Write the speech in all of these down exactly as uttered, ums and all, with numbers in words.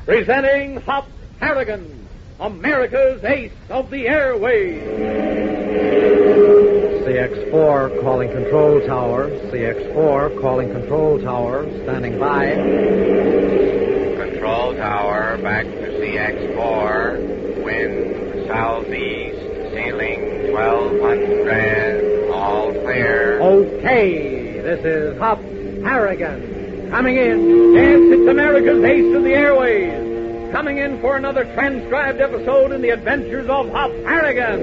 Presenting Hop Harrigan, America's ace of the airways. C X four calling control tower. C X four calling control tower. Standing by. Control tower, back to C X four. Wind southeast, ceiling twelve hundred. All clear. Okay, this is Hop Harrigan. Coming in. Yes, it's America's ace of the airways. Coming in for another transcribed episode in the adventures of Hop Harrigan.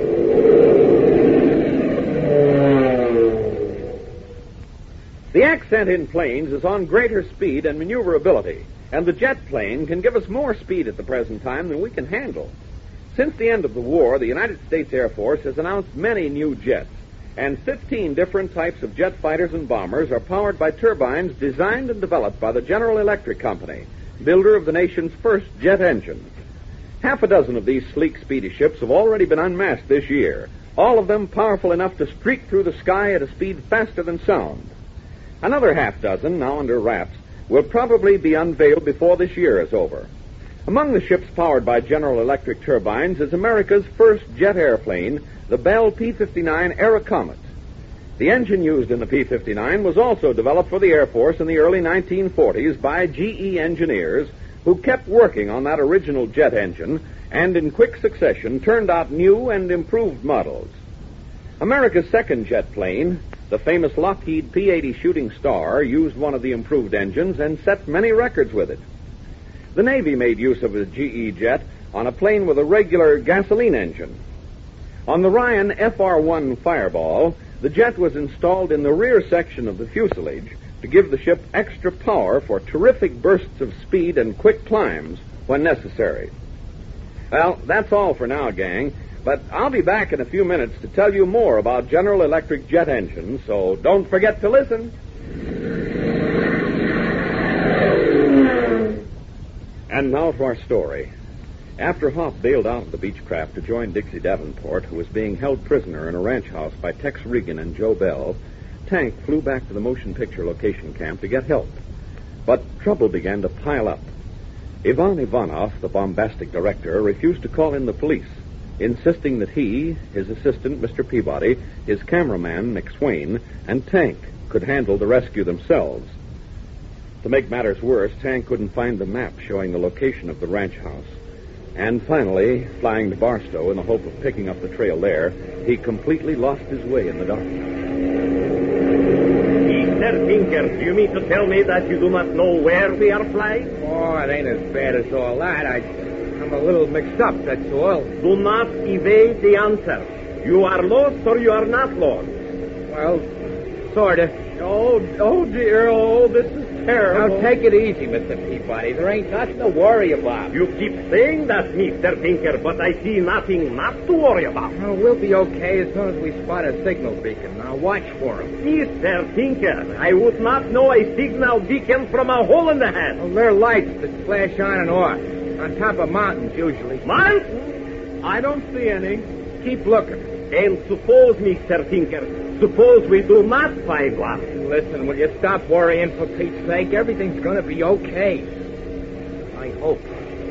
The accent in planes is on greater speed and maneuverability, and the jet plane can give us more speed at the present time than we can handle. Since the end of the war, the United States Air Force has announced many new jets, and fifteen different types of jet fighters and bombers are powered by turbines designed and developed by the General Electric Company, builder of the nation's first jet engine. Half a dozen of these sleek, speedy ships have already been unmasked this year, all of them powerful enough to streak through the sky at a speed faster than sound. Another half dozen, now under wraps, will probably be unveiled before this year is over. Among the ships powered by General Electric turbines is America's first jet airplane, the Bell P fifty-nine Aerocomet. The engine used in the P fifty-nine was also developed for the Air Force in the early nineteen forties by G E engineers who kept working on that original jet engine and in quick succession turned out new and improved models. America's second jet plane, the famous Lockheed P eighty Shooting Star, used one of the improved engines and set many records with it. The Navy made use of a G E jet on a plane with a regular gasoline engine. On the Ryan F R one Fireball, the jet was installed in the rear section of the fuselage to give the ship extra power for terrific bursts of speed and quick climbs when necessary. Well, that's all for now, gang, but I'll be back in a few minutes to tell you more about General Electric jet engines, so don't forget to listen. And now for our story. After Hop bailed out of the Beechcraft to join Dixie Davenport, who was being held prisoner in a ranch house by Tex Regan and Joe Bell, Tank flew back to the motion picture location camp to get help. But trouble began to pile up. Ivan Ivanov, the bombastic director, refused to call in the police, insisting that he, his assistant, Mister Peabody, his cameraman, McSwain, and Tank could handle the rescue themselves. To make matters worse, Tank couldn't find the map showing the location of the ranch house. And finally, flying to Barstow in the hope of picking up the trail there, he completely lost his way in the darkness. Mister Tinker, do you mean to tell me that you do not know where we are flying? Oh, it ain't as bad as all that. I, I'm a little mixed up, that's all. Do not evade the answer. You are lost or you are not lost? Well, sort of. Oh, oh, dear, oh, this is terrible. Now, take it easy, Mister Peabody. There ain't nothing to worry about. You keep saying that, Mister Tinker, but I see nothing not to worry about. Well, we'll be okay as soon as we spot a signal beacon. Now, watch for him. Mister Tinker, I would not know a signal beacon from a hole in the head. Well, they're lights that flash on and off. On top of mountains, usually. Mountains? I don't see any. Keep looking. And suppose, Mister Tinker, suppose we do not find one. Listen, will you stop worrying, for Pete's sake? Everything's going to be okay. I hope.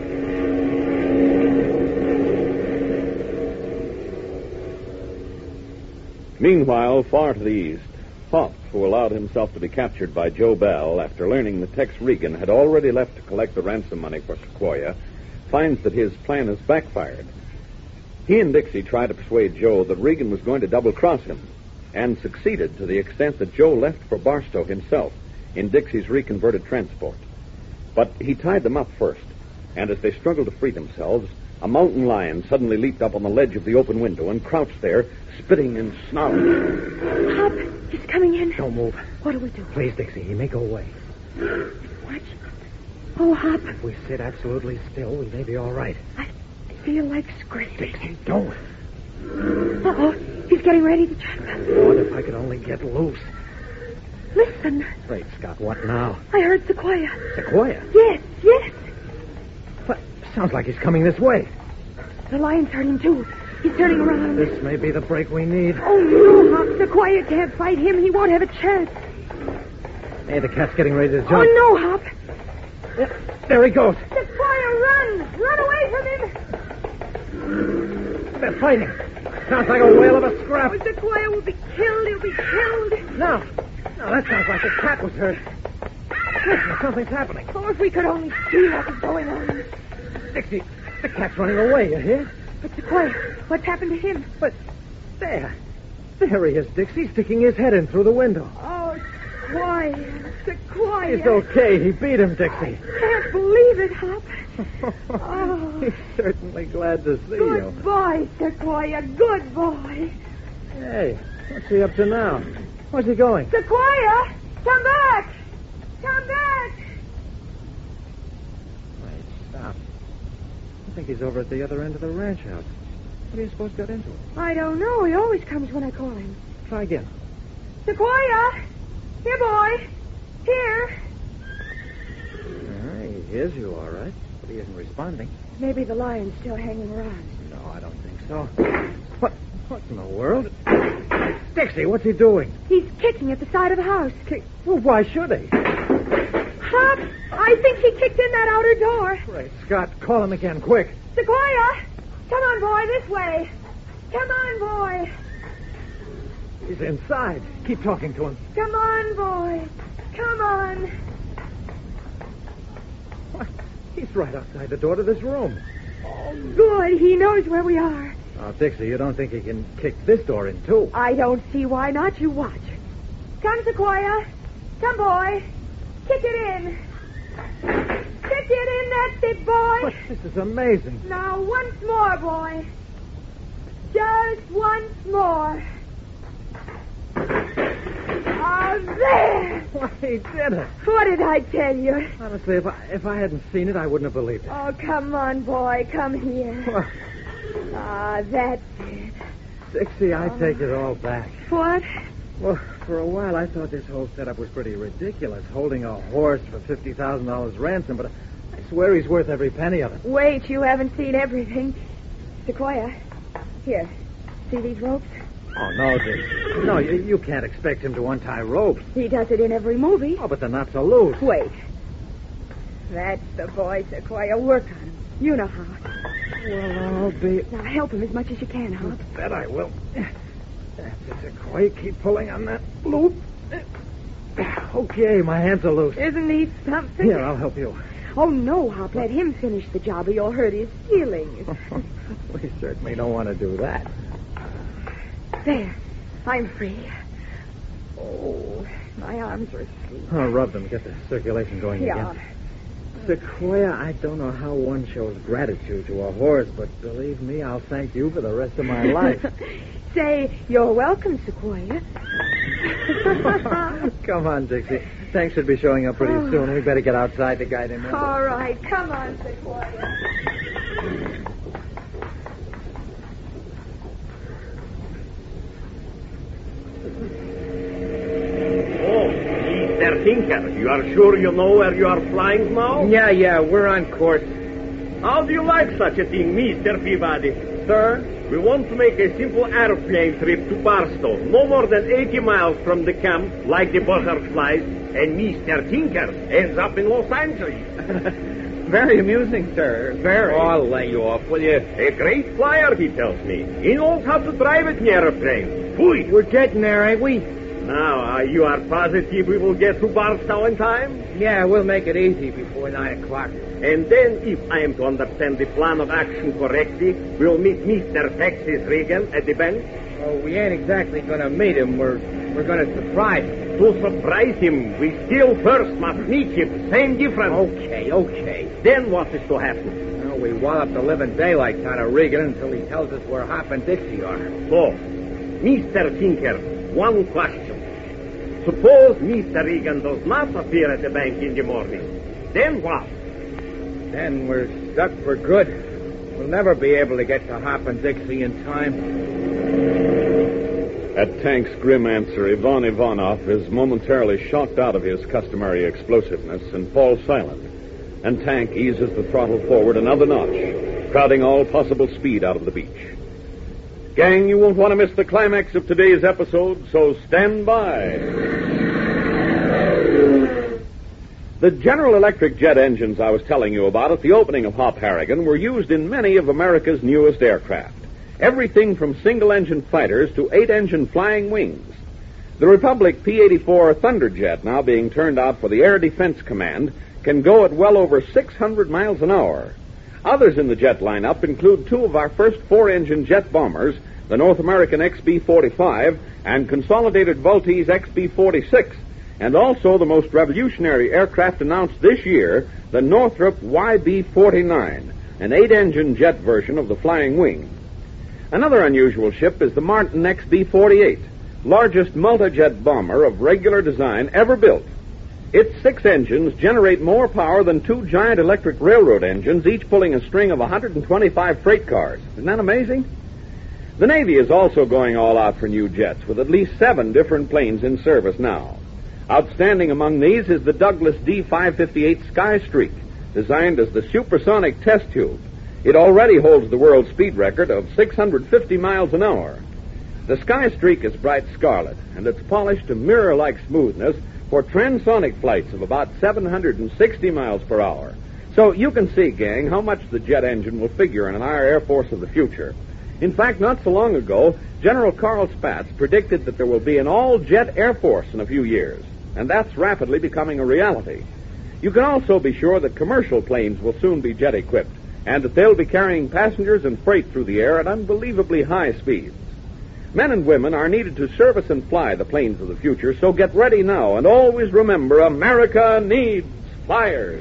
Meanwhile, far to the east, Hop, who allowed himself to be captured by Joe Bell after learning that Tex Regan had already left to collect the ransom money for Sequoia, finds that his plan has backfired. He and Dixie tried to persuade Joe that Regan was going to double-cross him, and succeeded to the extent that Joe left for Barstow himself in Dixie's reconverted transport. But he tied them up first, and as they struggled to free themselves, a mountain lion suddenly leaped up on the ledge of the open window and crouched there, spitting and snarling. Hop, he's coming in. Don't move. What do we do? Please, Dixie, he may go away. What? Oh, Hop. If we sit absolutely still, we may be all right. I feel like screaming. Dixie, don't. Uh-oh, he's getting ready to jump. Lord, if I could only get loose. Listen. Great Scott, what now? I heard Sequoia. Sequoia? Yes, yes. But sounds like he's coming this way. The lion's turning, too. He's turning around. This may be the break we need. Oh, no, Hop. Sequoia can't fight him. He won't have a chance. Hey, the cat's getting ready to jump. Oh, no, Hop. There he goes. Sequoia, They're fighting. Sounds like a whale of a scrap. Oh, Sequoia will be killed. He'll be killed. No. No, that sounds like the cat was hurt. Listen, something's happening. Oh, if we could only see what was going on. Dixie, the cat's running away, you hear? But Sequoia, what's happened to him? But there. There he is, Dixie, sticking his head in through the window. Oh, Sequoia, Sequoia. He's okay. He beat him, Dixie. I can't believe it, Hop. Oh. He's certainly glad to see Good you. boy, Sequoia. Good boy. Hey, what's he up to now? Where's he going? Sequoia, come back. Come back. Wait, stop. I think he's over at the other end of the ranch house. What do you suppose got into it? I don't know. He always comes when I call him. Try again. Sequoia! Here, boy. Here. Uh, he hears you, all right. But he isn't responding. Maybe the lion's still hanging around. No, I don't think so. What? What in the world? Dixie, what's he doing? He's kicking at the side of the house. Kick. Well, why should he? Hop! I think he kicked in that outer door. Great Scott, call him again, quick. Sequoia! Come on, boy, this way. Come on, boy. He's inside. Keep talking to him. Come on, boy. Come on. What? He's right outside the door to this room. Oh, good. He knows where we are. Oh, Dixie, you don't think he can kick this door in, too? I don't see why not. You watch. Come, Sequoia. Come, boy. Kick it in. Kick it in, that's it, boy. But this is amazing. Now, once more, boy. Just once more. Oh, there. Why, he did it. What did I tell you? Honestly, if I, if I hadn't seen it, I wouldn't have believed it. Oh, come on, boy. Come here. Well, Ah, that's it. Dixie, I take it all back. What? Well, for a while, I thought this whole setup was pretty ridiculous, holding a horse for fifty thousand dollars ransom, but I swear he's worth every penny of it. Wait, you haven't seen everything. Sequoia, here. See these ropes? Oh, no, Dixie. No, you, you can't expect him to untie ropes. He does it in every movie. Oh, but the knots are loose. Wait. That's the boy, Sequoia. Work on him. You know how. Well, I'll be... Now, help him as much as you can, Hop. Bet I will. That's it, Sequoia. Keep pulling on that loop. Okay, my hands are loose. Isn't he something? Here, I'll help you. Oh, no, Hop. Let him finish the job or you'll hurt his feelings. We certainly don't want to do that. There. I'm free. Oh, my arms are asleep. Oh, rub them. Get the circulation going Yeah. again. Sequoia, I don't know how one shows gratitude to a horse, but believe me, I'll thank you for the rest of my life. Say, you're welcome, Sequoia. Come on, Dixie. Tank should be showing up pretty Oh. soon. We better get outside to guide him in. All right, come on, Sequoia. Mister Tinker, you are sure you know where you are flying now? Yeah, yeah, we're on course. How do you like such a thing, Mister Peabody? Sir, we want to make a simple airplane trip to Barstow, no more than eighty miles from the camp, like the butterflies, and Mister Tinker ends up in Los Angeles. Very amusing, sir. Very. Oh, I'll lay you off, will you? A great flyer, he tells me. He knows how to drive an airplane. Pooey! We're getting there, ain't we? Now, uh, you are positive we will get to Barstow in time? Yeah, we'll make it easy before nine o'clock. And then, if I am to understand the plan of action correctly, we'll meet Mister Texas Regan at the bench. Oh, we ain't exactly gonna meet him. We're we're gonna surprise him. To surprise him, we still first must meet him. Same difference. Okay, okay. Then what is to happen? Well, we wallop the living daylights out of Regan until he tells us where Hop and Dixie are. So, Mister Tinker, one question. Suppose Mister Regan does not appear at the bank in the morning. Then what? Then we're stuck for good. We'll never be able to get to Hop and Dixie in time. At Tank's grim answer, Ivan Ivanov is momentarily shocked out of his customary explosiveness and falls silent. And Tank eases the throttle forward another notch, crowding all possible speed out of the beach. Gang, you won't want to miss the climax of today's episode, so stand by. The General Electric jet engines I was telling you about at the opening of Hop Harrigan were used in many of America's newest aircraft. Everything from single-engine fighters to eight-engine flying wings. The Republic P eighty-four Thunderjet, now being turned out for the Air Defense Command, can go at well over six hundred miles an hour. Others in the jet lineup include two of our first four-engine jet bombers, the North American X B forty-five and Consolidated Vultese X B forty-six, and also the most revolutionary aircraft announced this year, the Northrop Y B forty-nine, an eight-engine jet version of the Flying Wing. Another unusual ship is the Martin X B forty-eight, largest multi-jet bomber of regular design ever built. Its six engines generate more power than two giant electric railroad engines, each pulling a string of one hundred twenty-five freight cars. Isn't that amazing? The Navy is also going all out for new jets, with at least seven different planes in service now. Outstanding among these is the Douglas D five fifty-eight Skystreak, designed as the supersonic test tube. It already holds the world speed record of six hundred fifty miles an hour. The Skystreak is bright scarlet, and it's polished to mirror-like smoothness for transonic flights of about seven hundred sixty miles per hour. So you can see, gang, how much the jet engine will figure in our Air Force of the future. In fact, not so long ago, General Carl Spaatz predicted that there will be an all-jet Air Force in a few years, and that's rapidly becoming a reality. You can also be sure that commercial planes will soon be jet-equipped, and that they'll be carrying passengers and freight through the air at unbelievably high speeds. Men and women are needed to service and fly the planes of the future, so get ready now, and always remember, America needs flyers.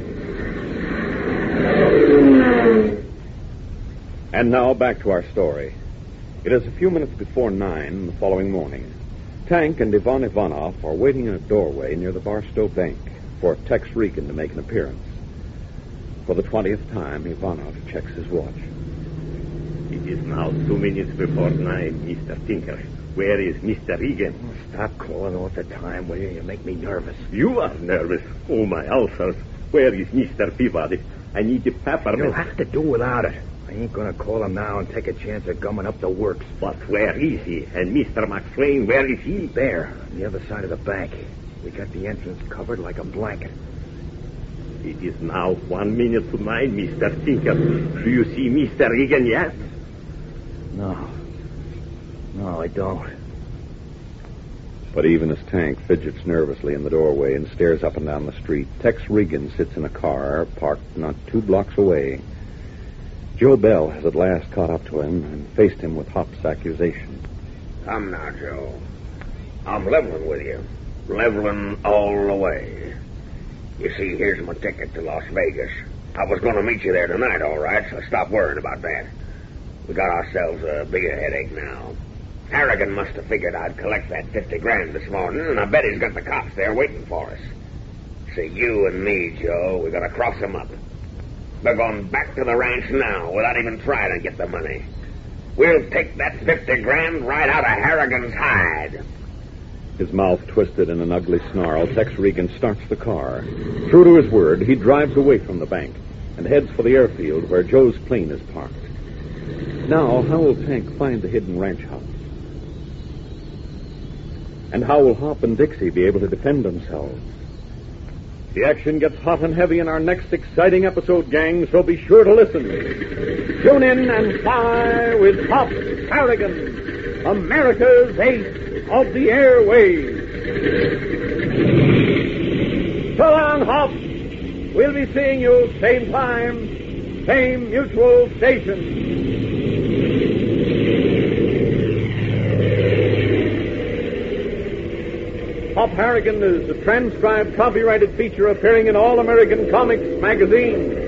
And now, back to our story. It is a few minutes before nine the following morning. Tank and Ivan Ivanov are waiting in a doorway near the Barstow Bank for Tex Regan to make an appearance. For the twentieth time, Ivanov checks his watch. It is now two minutes before nine, Mister Tinker. Where is Mister Regan? Stop calling all the time, will you? You make me nervous. You are nervous. Oh, my ulcers. Where is Mister Peabody? I need the peppermint. You'll have to do without it. I ain't going to call him now and take a chance of gumming up the works. But where is he? And Mister McSwain, where is he? There, on the other side of the bank. We got the entrance covered like a blanket. It is now one minute to nine, Mister Tinker. Do you see Mister Regan yet? No. No, I don't. But even as Tank fidgets nervously in the doorway and stares up and down the street, Tex Regan sits in a car parked not two blocks away. Joe Bell has at last caught up to him and faced him with Hop's accusation. Come now, Joe. I'm leveling with you. Leveling all the way. You see, here's my ticket to Las Vegas. I was going to meet you there tonight, all right, so stop worrying about that. We got ourselves a bigger headache now. Harrigan must have figured I'd collect that fifty grand this morning, and I bet he's got the cops there waiting for us. See, you and me, Joe, we got to cross them up. They're going back to the ranch now without even trying to get the money. We'll take that fifty grand right out of Harrigan's hide. His mouth twisted in an ugly snarl, Tex Regan starts the car. True to his word, he drives away from the bank and heads for the airfield where Joe's plane is parked. Now, how will Tank find the hidden ranch house? And how will Hop and Dixie be able to defend themselves? The action gets hot and heavy in our next exciting episode, gang, so be sure to listen. Tune in and fly with Hop Harrigan, America's ace of the airways. So long, Hop. We'll be seeing you same time, same mutual station. Hop Harrigan is a transcribed, copyrighted feature appearing in All American Comics magazine.